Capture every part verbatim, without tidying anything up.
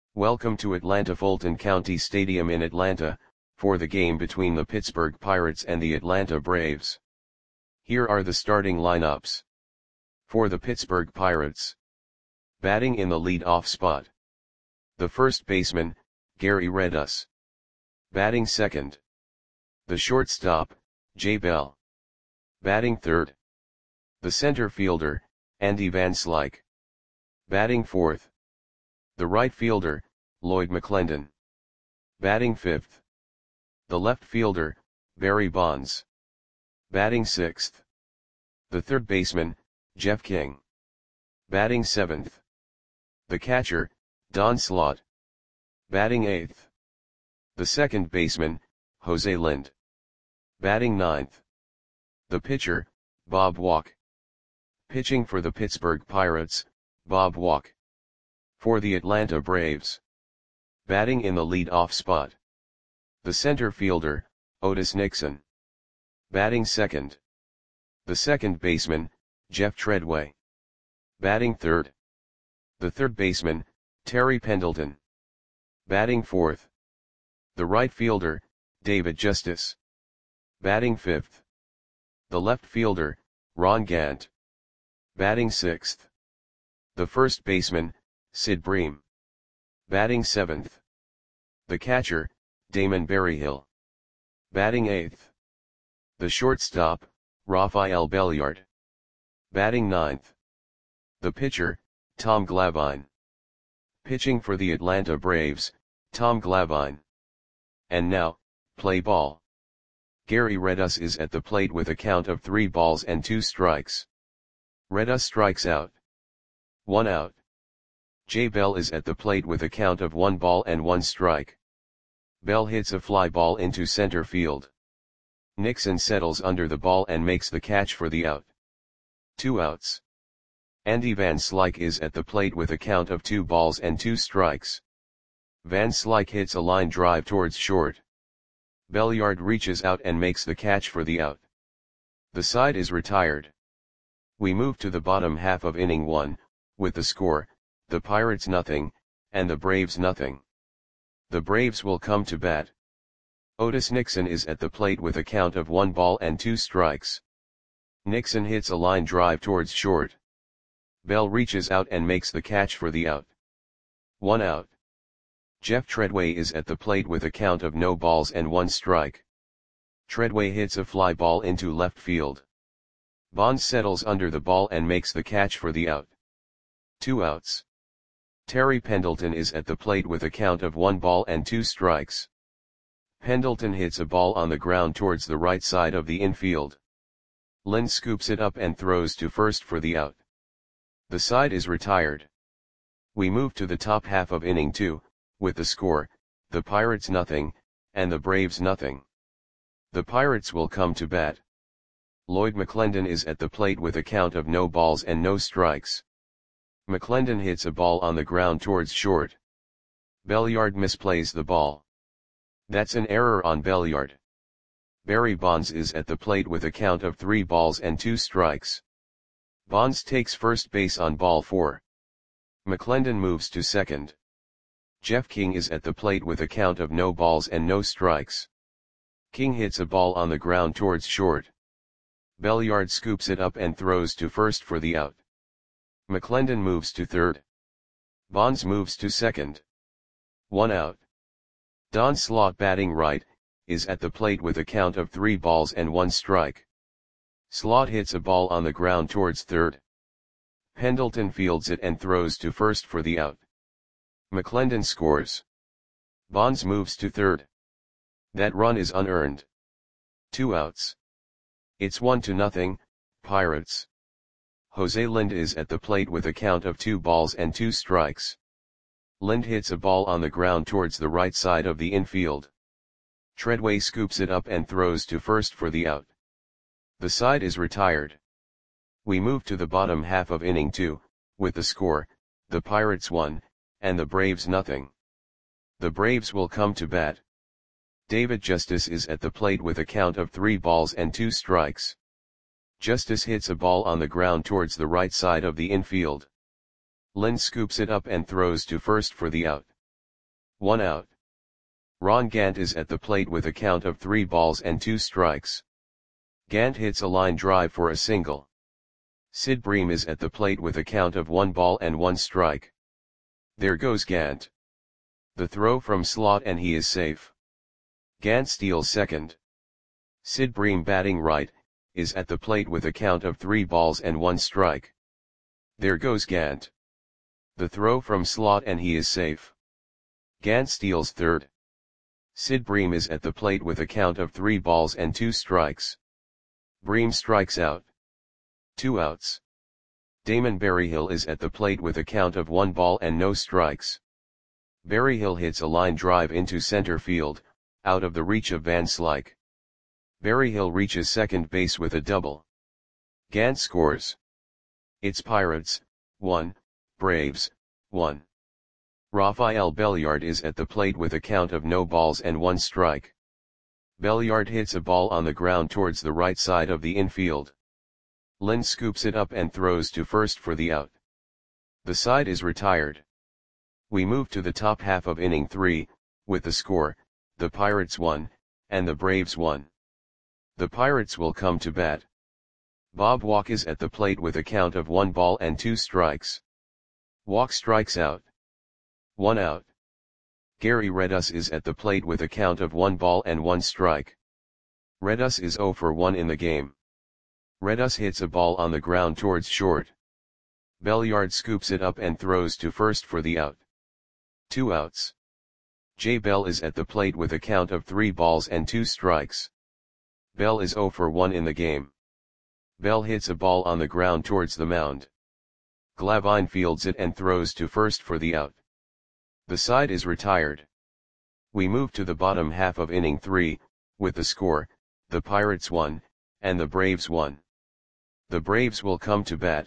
Welcome to Atlanta Fulton County Stadium in Atlanta, for the game between the Pittsburgh Pirates and the Atlanta Braves. Here are the starting lineups. For the Pittsburgh Pirates. Batting in the lead-off spot. The first baseman, Gary Redus. Batting second. The shortstop, Jay Bell. Batting third. The center fielder, Andy Van Slyke. Batting fourth. The right fielder, Lloyd McClendon. Batting fifth. The left fielder, Barry Bonds. Batting sixth. The third baseman, Jeff King. Batting seventh. The catcher, Don Slaught. Batting eighth. The second baseman, Jose Lind. Batting ninth. The pitcher, Bob Walk. Pitching for the Pittsburgh Pirates, Bob Walk. For the Atlanta Braves. Batting in the lead-off spot. The center fielder, Otis Nixon. Batting second. The second baseman, Jeff Treadway. Batting third. The third baseman, Terry Pendleton. Batting fourth. The right fielder, David Justice. Batting fifth. The left fielder, Ron Gant. Batting sixth. The first baseman, Sid Bream. Batting seventh. The catcher, Damon Berryhill. Batting eighth. The shortstop, Rafael Belliard. Batting ninth. The pitcher, Tom Glavine. Pitching for the Atlanta Braves, Tom Glavine. And now, play ball. Gary Redus is at the plate with a count of three balls and two strikes. Redus strikes out. One out. Jay Bell is at the plate with a count of one ball and one strike. Bell hits a fly ball into center field. Nixon settles under the ball and makes the catch for the out. Two outs. Andy Van Slyke is at the plate with a count of two balls and two strikes. Van Slyke hits a line drive towards short. Belliard reaches out and makes the catch for the out. The side is retired. We move to the bottom half of inning one, with the score, the Pirates nothing, and the Braves nothing. The Braves will come to bat. Otis Nixon is at the plate with a count of one ball and two strikes. Nixon hits a line drive towards short. Bell reaches out and makes the catch for the out. One out. Jeff Treadway is at the plate with a count of no balls and one strike. Treadway hits a fly ball into left field. Bonds settles under the ball and makes the catch for the out. Two outs. Terry Pendleton is at the plate with a count of one ball and two strikes. Pendleton hits a ball on the ground towards the right side of the infield. Lind scoops it up and throws to first for the out. The side is retired. We move to the top half of inning two, with the score, the Pirates nothing, and the Braves nothing. The Pirates will come to bat. Lloyd McClendon is at the plate with a count of no balls and no strikes. McClendon hits a ball on the ground towards short. Belliard misplays the ball. That's an error on Belliard. Barry Bonds is at the plate with a count of three balls and two strikes. Bonds takes first base on ball four. McClendon moves to second. Jeff King is at the plate with a count of no balls and no strikes. King hits a ball on the ground towards short. Belliard scoops it up and throws to first for the out. McClendon moves to third. Bonds moves to second. One out. Don Slaught, batting right, is at the plate with a count of three balls and one strike. Slaught hits a ball on the ground towards third. Pendleton fields it and throws to first for the out. McClendon scores. Bonds moves to third. That run is unearned. Two outs. It's one to nothing, Pirates. Jose Lind is at the plate with a count of two balls and two strikes. Lind hits a ball on the ground towards the right side of the infield. Treadway scoops it up and throws to first for the out. The side is retired. We move to the bottom half of inning two, with the score, the Pirates one, and the Braves nothing. The Braves will come to bat. David Justice is at the plate with a count of three balls and two strikes. Justice hits a ball on the ground towards the right side of the infield. Lind scoops it up and throws to first for the out. One out. Ron Gant is at the plate with a count of three balls and two strikes. Gant hits a line drive for a single. Sid Bream is at the plate with a count of one ball and one strike. There goes Gant. The throw from slot and he is safe. Gant steals second. Sid Bream batting right, is at the plate with a count of three balls and one strike. There goes Gant. The throw from slot and he is safe. Gant steals third. Sid Bream is at the plate with a count of three balls and two strikes. Bream strikes out. Two outs. Damon Berryhill is at the plate with a count of one ball and no strikes. Berryhill hits a line drive into center field, out of the reach of Van Slyke. Berryhill reaches second base with a double. Gant scores. It's Pirates, one, Braves, one. Rafael Belliard is at the plate with a count of no balls and one strike. Belliard hits a ball on the ground towards the right side of the infield. Lind scoops it up and throws to first for the out. The side is retired. We move to the top half of inning three, with the score, the Pirates one, and the Braves one. The Pirates will come to bat. Bob Walk is at the plate with a count of one ball and two strikes. Walk strikes out. One out. Gary Redus is at the plate with a count of one ball and one strike. Redus is oh for one in the game. Redus hits a ball on the ground towards short. Belliard scoops it up and throws to first for the out. Two outs. Jay Bell is at the plate with a count of three balls and two strikes. Bell is oh for one in the game. Bell hits a ball on the ground towards the mound. Glavine fields it and throws to first for the out. The side is retired. We move to the bottom half of inning three, with the score, the Pirates one, and the Braves one. The Braves will come to bat.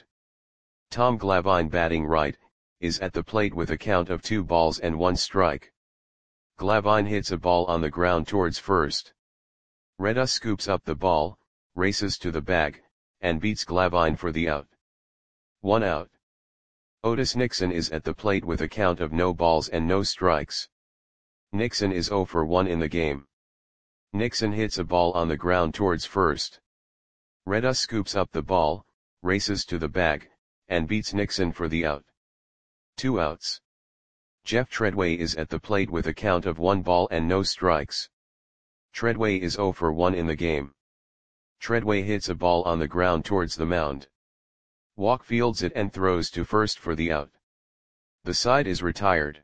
Tom Glavine batting right, is at the plate with a count of two balls and one strike. Glavine hits a ball on the ground towards first. Redus scoops up the ball, races to the bag, and beats Glavine for the out. One out. Otis Nixon is at the plate with a count of no balls and no strikes. Nixon is oh for one in the game. Nixon hits a ball on the ground towards first. Redus scoops up the ball, races to the bag, and beats Nixon for the out. Two outs. Jeff Treadway is at the plate with a count of one ball and no strikes. Treadway is oh for one in the game. Treadway hits a ball on the ground towards the mound. Walk fields it and throws to first for the out. The side is retired.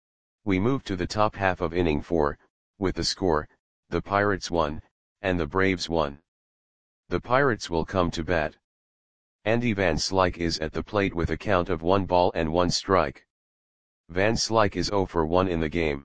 We move to the top half of inning four, with the score, the Pirates one, and the Braves one. The Pirates will come to bat. Andy Van Slyke is at the plate with a count of one ball and one strike. Van Slyke is oh for one in the game.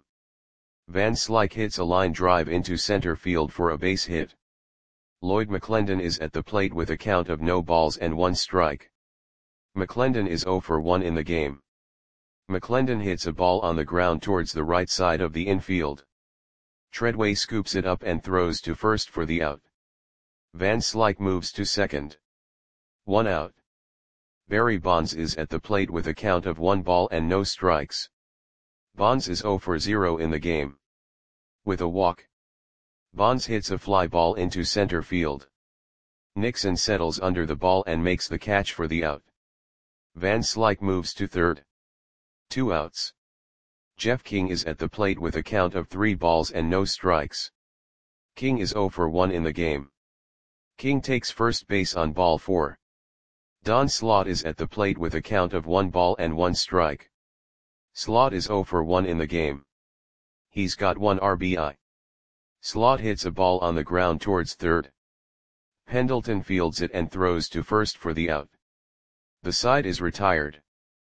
Van Slyke hits a line drive into center field for a base hit. Lloyd McClendon is at the plate with a count of no balls and one strike. McClendon is oh for one in the game. McClendon hits a ball on the ground towards the right side of the infield. Treadway scoops it up and throws to first for the out. Van Slyke moves to second. One out. Barry Bonds is at the plate with a count of one ball and no strikes. Bonds is oh for zero in the game. With a walk, Bonds hits a fly ball into center field. Nixon settles under the ball and makes the catch for the out. Van Slyke moves to third. Two outs. Jeff King is at the plate with a count of three balls and no strikes. King is oh for one in the game. King takes first base on ball four. Don Slaught is at the plate with a count of one ball and one strike. Slaught is oh for one in the game. He's got one R B I. Slaught hits a ball on the ground towards third. Pendleton fields it and throws to first for the out. The side is retired.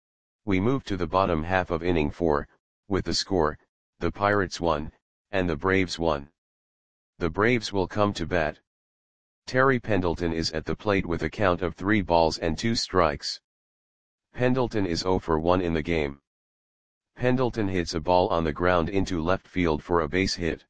We move to the bottom half of inning four, with the score, the Pirates one, and the Braves one. The Braves will come to bat. Terry Pendleton is at the plate with a count of three balls and two strikes. Pendleton is oh for one in the game. Pendleton hits a ball on the ground into left field for a base hit.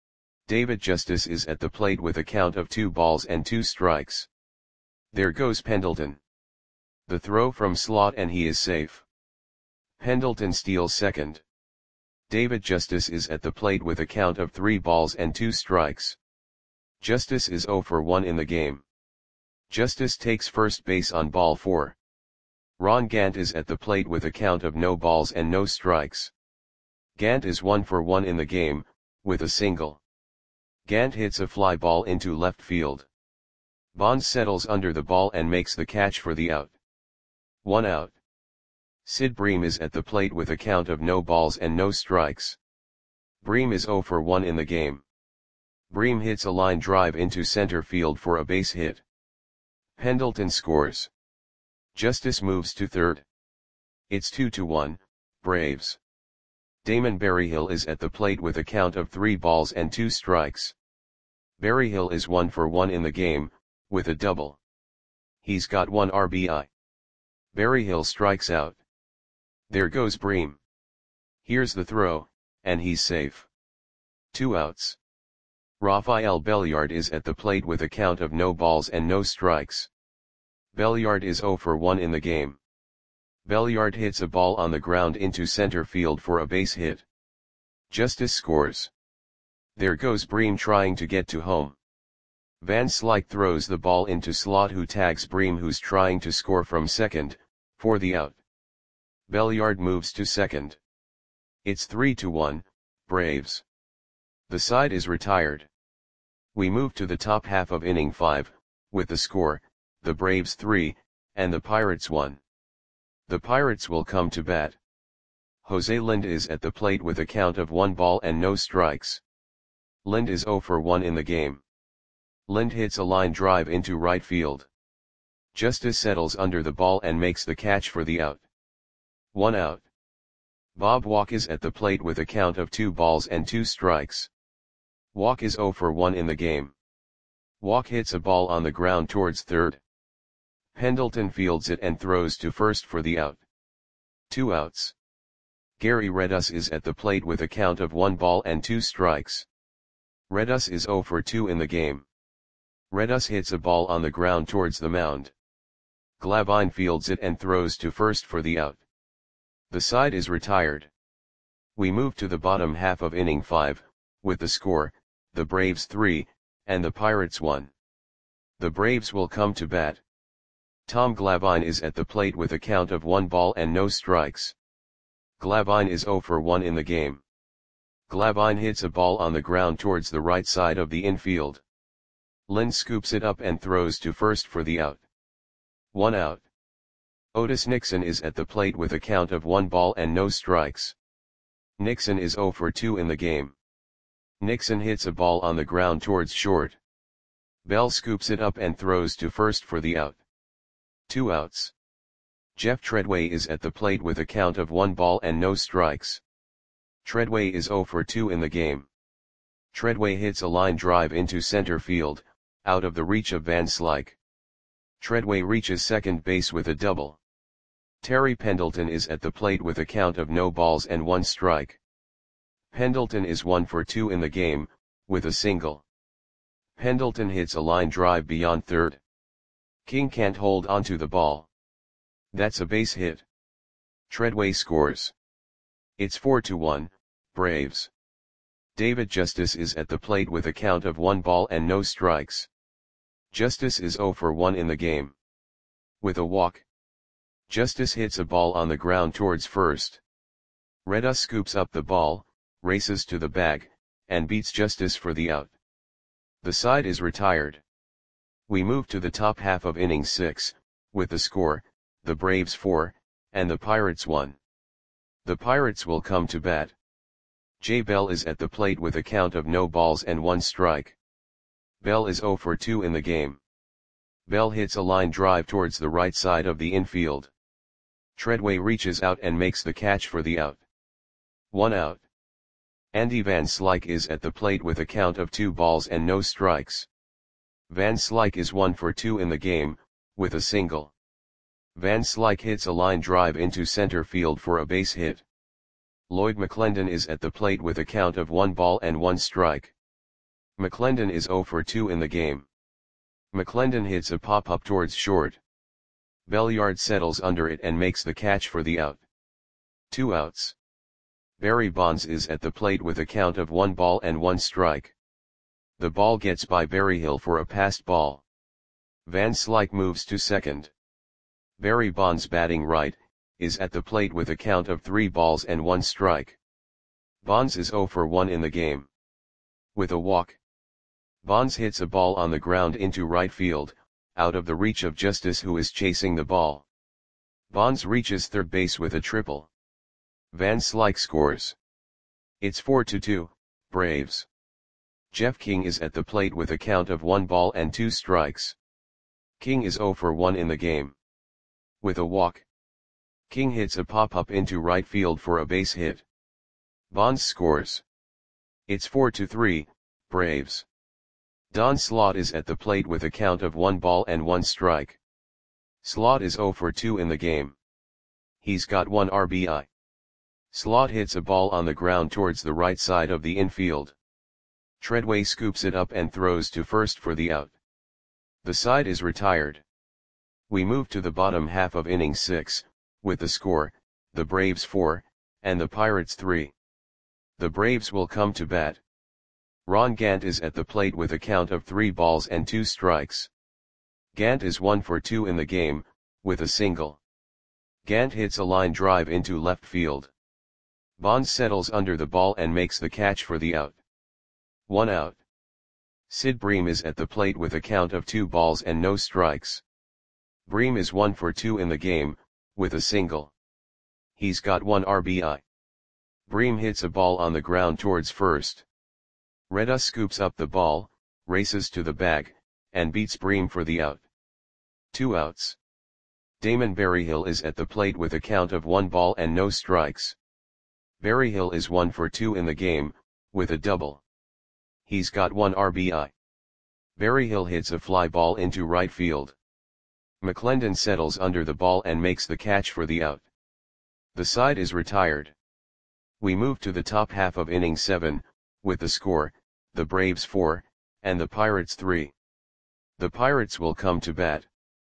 David Justice is at the plate with a count of two balls and two strikes. There goes Pendleton. The throw from Slaught and he is safe. Pendleton steals second. David Justice is at the plate with a count of three balls and two strikes. Justice is zero for one in the game. Justice takes first base on ball four. Ron Gant is at the plate with a count of no balls and no strikes. Gant is one for one in the game, with a single. Gant hits a fly ball into left field. Bonds settles under the ball and makes the catch for the out. One out. Sid Bream is at the plate with a count of no balls and no strikes. Bream is zero for one in the game. Bream hits a line drive into center field for a base hit. Pendleton scores. Justice moves to third. It's two to one, Braves. Damon Berryhill is at the plate with a count of three balls and two strikes. Berryhill is one for one in the game, with a double. He's got one R B I. Berryhill strikes out. There goes Bream. Here's the throw, and he's safe. Two outs. Rafael Belliard is at the plate with a count of no balls and no strikes. Belliard is zero for one in the game. Belliard hits a ball on the ground into center field for a base hit. Justice scores. There goes Bream trying to get to home. Van Slyke throws the ball into slot, who tags Bream, who's trying to score from second, for the out. Belliard moves to second. It's three to one, Braves. The side is retired. We move to the top half of inning five, with the score, the Braves three, and the Pirates one. The Pirates will come to bat. Jose Lind is at the plate with a count of one ball and no strikes. Lind is zero for one in the game. Lind hits a line drive into right field. Justice settles under the ball and makes the catch for the out. One out. Bob Walk is at the plate with a count of two balls and two strikes. Walk is zero for one in the game. Walk hits a ball on the ground towards third. Pendleton fields it and throws to first for the out. Two outs. Gary Redus is at the plate with a count of one ball and two strikes. Redus is zero for two in the game. Redus hits a ball on the ground towards the mound. Glavine fields it and throws to first for the out. The side is retired. We move to the bottom half of inning five, with the score, the Braves three, and the Pirates one. The Braves will come to bat. Tom Glavine is at the plate with a count of one ball and no strikes. Glavine is zero for one in the game. Glavine hits a ball on the ground towards the right side of the infield. Lind scoops it up and throws to first for the out. One out. Otis Nixon is at the plate with a count of one ball and no strikes. Nixon is zero for two in the game. Nixon hits a ball on the ground towards short. Bell scoops it up and throws to first for the out. Two outs. Jeff Treadway is at the plate with a count of one ball and no strikes. Treadway is zero for two in the game. Treadway hits a line drive into center field, out of the reach of Van Slyke. Treadway reaches second base with a double. Terry Pendleton is at the plate with a count of no balls and one strike. Pendleton is one for two in the game, with a single. Pendleton hits a line drive beyond third. King can't hold onto the ball. That's a base hit. Treadway scores. It's four to one, Braves. David Justice is at the plate with a count of one ball and no strikes. Justice is zero for one in the game. With a walk. Justice hits a ball on the ground towards first. Redus scoops up the ball, races to the bag, and beats Justice for the out. The side is retired. We move to the top half of inning six, with the score, the Braves four, and the Pirates one. The Pirates will come to bat. Jay Bell is at the plate with a count of no balls and one strike. Bell is zero for two in the game. Bell hits a line drive towards the right side of the infield. Treadway reaches out and makes the catch for the out. One out. Andy Van Slyke is at the plate with a count of two balls and no strikes. Van Slyke is one for two in the game, with a single. Van Slyke hits a line drive into center field for a base hit. Lloyd McClendon is at the plate with a count of one ball and one strike. McClendon is zero for two in the game. McClendon hits a pop-up towards short. Belliard settles under it and makes the catch for the out. Two outs. Barry Bonds is at the plate with a count of one ball and one strike. The ball gets by Berryhill for a passed ball. Van Slyke moves to second. Barry Bonds, batting right, is at the plate with a count of three balls and one strike. Bonds is zero for one in the game. With a walk, Bonds hits a ball on the ground into right field, out of the reach of Justice, who is chasing the ball. Bonds reaches third base with a triple. Van Slyke scores. It's four to two, Braves. Jeff King is at the plate with a count of one ball and two strikes. King is zero for one in the game. With a walk, King hits a pop-up into right field for a base hit. Bonds scores. It's four to three, Braves. Don Slaught is at the plate with a count of one ball and one strike. Slaught is zero for two in the game. He's got one R B I. Slaught hits a ball on the ground towards the right side of the infield. Treadway scoops it up and throws to first for the out. The side is retired. We move to the bottom half of inning six, with the score, the Braves four, and the Pirates three. The Braves will come to bat. Ron Gant is at the plate with a count of three balls and two strikes. Gant is one for two in the game, with a single. Gant hits a line drive into left field. Bonds settles under the ball and makes the catch for the out. One out. Sid Bream is at the plate with a count of two balls and no strikes. Bream is one for two in the game, with a single. He's got one R B I. Bream hits a ball on the ground towards first. Reda scoops up the ball, races to the bag, and beats Bream for the out. Two outs. Damon Berryhill is at the plate with a count of one ball and no strikes. Berryhill is one for two in the game, with a double. He's got one R B I. Berryhill hits a fly ball into right field. McClendon settles under the ball and makes the catch for the out. The side is retired. We move to the top half of inning seven, with the score, the Braves four, and the Pirates three. The Pirates will come to bat.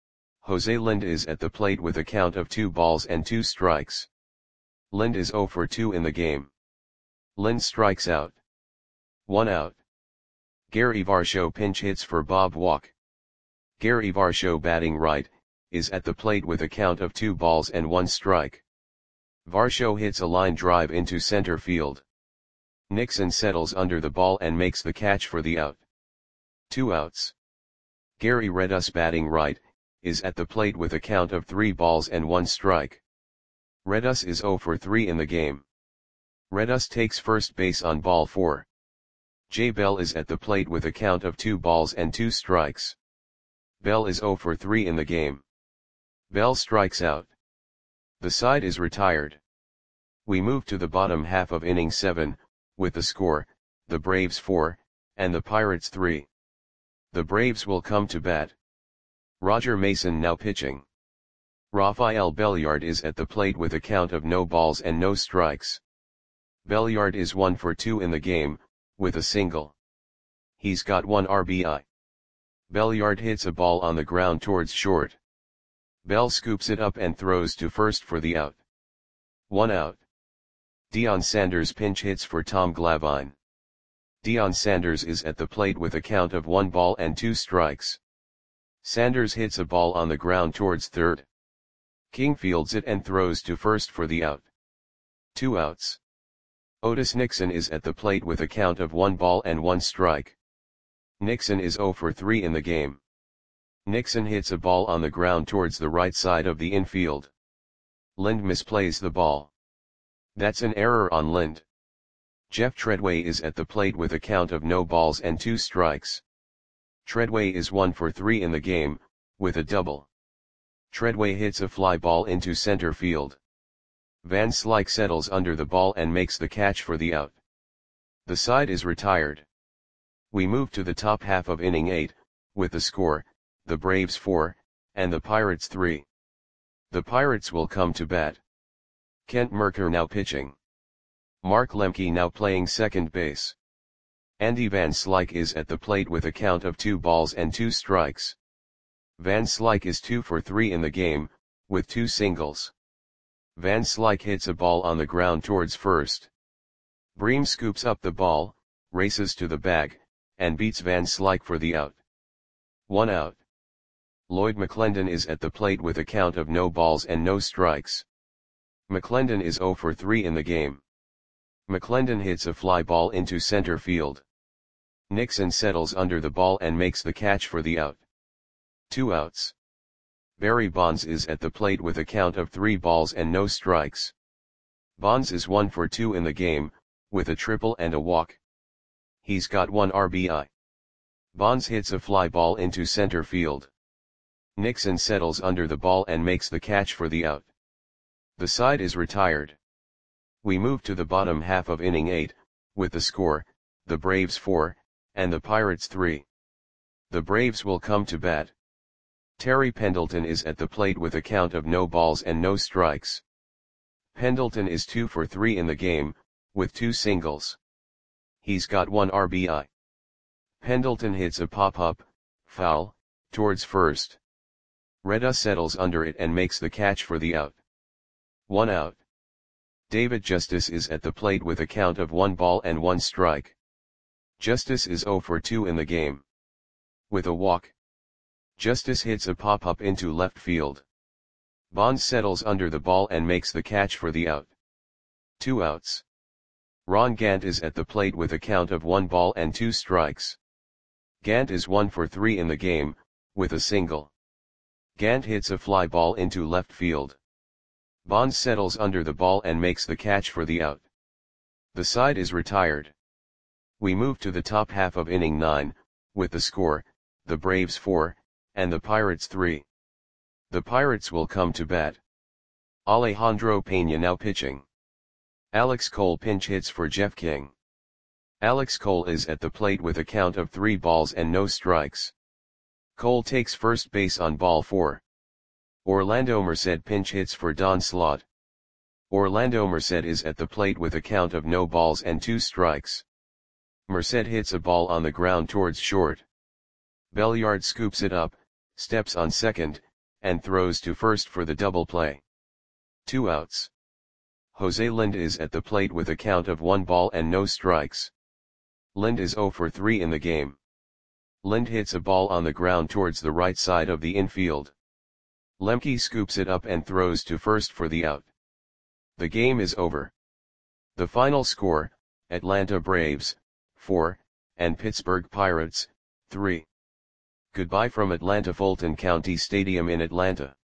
Jose Lind is at the plate with a count of two balls and two strikes. Lind is zero for two in the game. Lind strikes out. One out. Gary Varsho pinch hits for Bob Walk. Gary Varsho, batting right, is at the plate with a count of two balls and one strike. Varsho hits a line drive into center field. Nixon settles under the ball and makes the catch for the out. Two outs. Gary Redus, batting right, is at the plate with a count of three balls and one strike. Redus is zero for three in the game. Redus takes first base on ball four. Jay Bell is at the plate with a count of two balls and two strikes. Bell is zero for three in the game. Bell strikes out. The side is retired. We move to the bottom half of inning seven, with the score, the Braves four, and the Pirates three. The Braves will come to bat. Roger Mason now pitching. Rafael Belliard is at the plate with a count of no balls and no strikes. Belliard is one for two in the game, with a single. He's got one R B I. Belliard hits a ball on the ground towards short. Bell scoops it up and throws to first for the out. One out. Deion Sanders pinch hits for Tom Glavine. Deion Sanders is at the plate with a count of one ball and two strikes. Sanders hits a ball on the ground towards third. King fields it and throws to first for the out. Two outs. Otis Nixon is at the plate with a count of one ball and one strike. Nixon is zero for three in the game. Nixon hits a ball on the ground towards the right side of the infield. Lind misplays the ball. That's an error on Lind. Jeff Treadway is at the plate with a count of no balls and two strikes. Treadway is one for three in the game, with a double. Treadway hits a fly ball into center field. Van Slyke settles under the ball and makes the catch for the out. The side is retired. We move to the top half of inning eight, with the score, the Braves four, and the Pirates three. The Pirates will come to bat. Kent Mercker now pitching. Mark Lemke now playing second base. Andy Van Slyke is at the plate with a count of two balls and two strikes. Van Slyke is two for three in the game, with two singles. Van Slyke hits a ball on the ground towards first. Bream scoops up the ball, races to the bag, and beats Van Slyke for the out. One out. Lloyd McClendon is at the plate with a count of no balls and no strikes. McClendon is zero for three in the game. McClendon hits a fly ball into center field. Nixon settles under the ball and makes the catch for the out. Two outs. Barry Bonds is at the plate with a count of three balls and no strikes. Bonds is one for two in the game, with a triple and a walk. He's got one R B I. Bonds hits a fly ball into center field. Nixon settles under the ball and makes the catch for the out. The side is retired. We move to the bottom half of inning eight, with the score, the Braves four, and the Pirates three. The Braves will come to bat. Terry Pendleton is at the plate with a count of no balls and no strikes. Pendleton is two for three in the game, with two singles. He's got one R B I. Pendleton hits a pop-up, foul, towards first. Reda settles under it and makes the catch for the out. One out. David Justice is at the plate with a count of one ball and one strike. Justice is zero for two in the game. With a walk. Justice hits a pop-up into left field. Bonds settles under the ball and makes the catch for the out. Two outs. Ron Gant is at the plate with a count of one ball and two strikes. Gant is one for three in the game, with a single. Gant hits a fly ball into left field. Bonds settles under the ball and makes the catch for the out. The side is retired. We move to the top half of inning nine, with the score, the Braves four, and the Pirates three. The Pirates will come to bat. Alejandro Peña now pitching. Alex Cole pinch hits for Jeff King. Alex Cole is at the plate with a count of three balls and no strikes. Cole takes first base on ball four. Orlando Merced pinch hits for Don Slaught. Orlando Merced is at the plate with a count of no balls and two strikes. Merced hits a ball on the ground towards short. Belliard scoops it up, steps on second, and throws to first for the double play. Two outs. Jose Lind is at the plate with a count of one ball and no strikes. Lind is zero for three in the game. Lind hits a ball on the ground towards the right side of the infield. Lemke scoops it up and throws to first for the out. The game is over. The final score, Atlanta Braves, four, and Pittsburgh Pirates, three. Goodbye from Atlanta Fulton County Stadium in Atlanta.